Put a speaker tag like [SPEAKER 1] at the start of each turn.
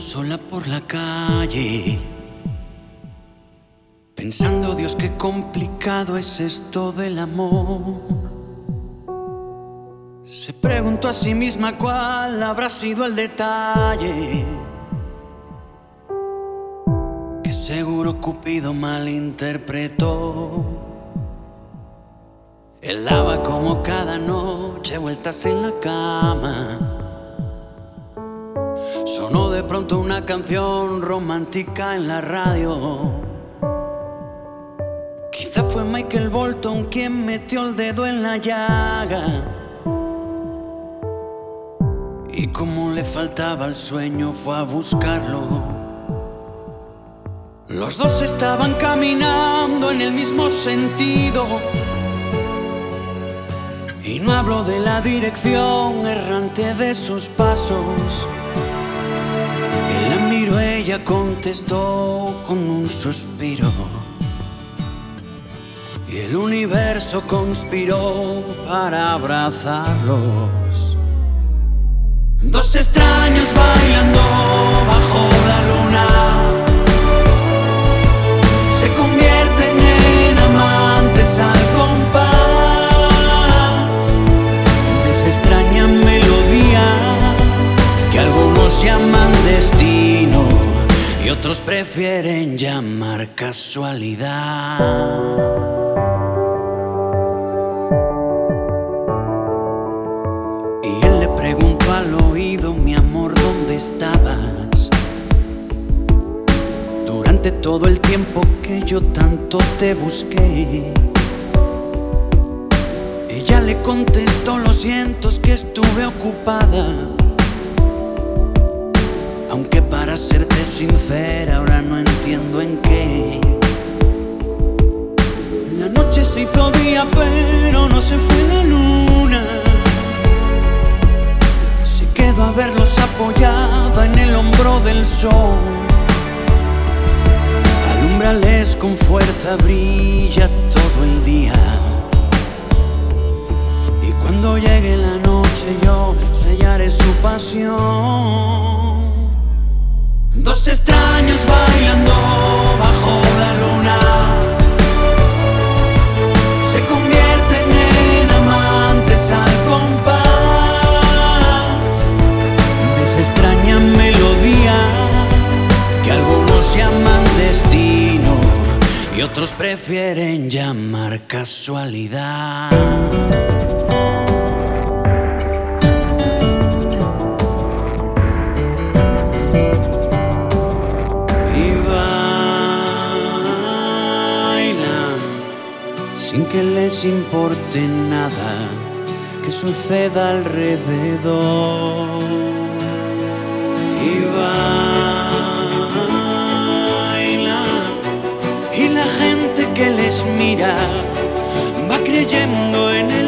[SPEAKER 1] sola por la calle, pensando, Dios, qué complicado es esto del amor. Se preguntó a sí misma cuál habrá sido el detalle, que seguro Cupido malinterpretó. Él daba como cada noche vueltas en la cama. Sonó de pronto una canción romántica en la radio. Quizá fue Michael Bolton quien metió el dedo en la llaga. Y como le faltaba el sueño fue a buscarlo. Los dos estaban caminando en el mismo sentido. Y no hablo de la dirección errante de sus pasos. Él la miró, ella contestó con un suspiro. Y el universo conspiró para abrazarlos. Dos extraños bailando bajo la luna se convierten en amantes al compás de esa extraña melodía que algunos llaman destino y otros prefieren llamar casualidad. Y él le preguntó al oído: mi amor, ¿dónde estabas? Durante todo el tiempo que yo tanto te busqué. Ella le contestó: lo siento, es que estuve ocupada. Aunque para serte sincera ahora no entiendo en qué. La noche se hizo día pero no se fue la luna. Se quedó a verlos apoyada en el hombro del sol. Alúmbrales con fuerza, brilla todo el día. Y cuando llegue la noche yo sellaré su pasión. Dos extraños bailando bajo la luna se convierten en amantes al compás de esa extraña melodía que algunos llaman destino y otros prefieren llamar casualidad. Sin que les importe nada que suceda alrededor. Y bailan, y la gente que les mira va creyendo en el